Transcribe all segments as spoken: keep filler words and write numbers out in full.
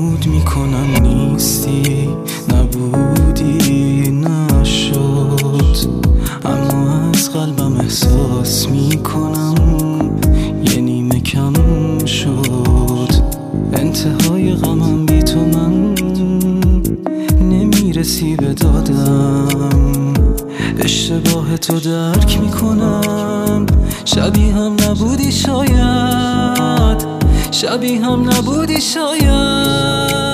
فرامود میکنم نیستی، نبودی، نشد، اما از قلبم احساس میکنم یه نیمه کم شد. انتهای غمم بی تو من نمیرسی به دادم، اشتباه تو درک میکنم. شبیه هم نبودی شاید، شبیه هم نبودی شاید.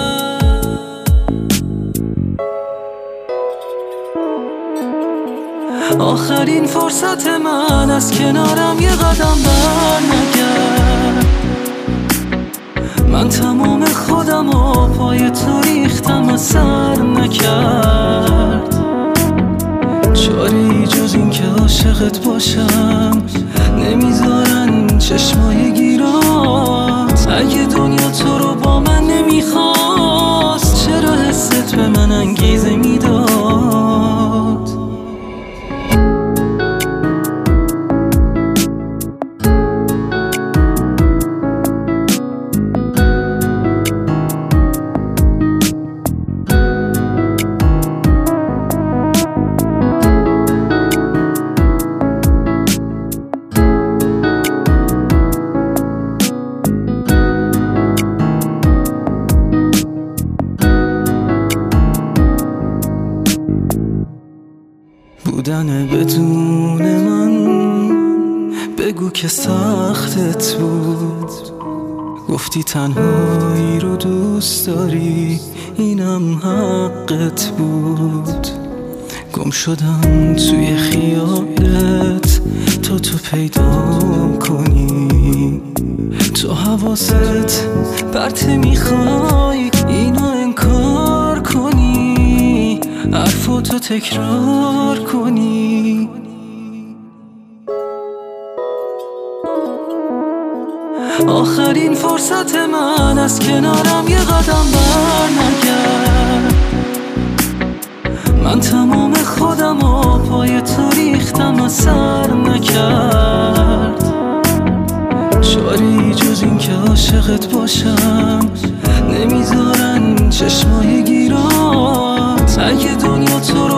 آخرین فرصت من از کنارم یه قدم بر نگرد. من تمام خودم و پای تو ریختم و سر نکرد. چاره ای جز این که عاشقت باشم نمیذارن چشمای گیرات. اگه دنیا تو رو با من نمیخواست چرا حست به من انگیزه میداد؟ بودن بدون من بگو که سختت بود. گفتی تنهایی رو دوست داری، اینم حقت بود. گم شدم توی خیالت تا تو پیدا کنی. تو حواست پرته میخوای اینو انکار کنی، حرفاتو تکرار کنی. آخرین فرصت من از کنارم یه قدم بر نگرد. من تمام خودم و پای تو ریختم و سر نکرد. چاره ای جز این که عاشقت باشم نمیذارن چشمای گیرات. اگه دنیا تو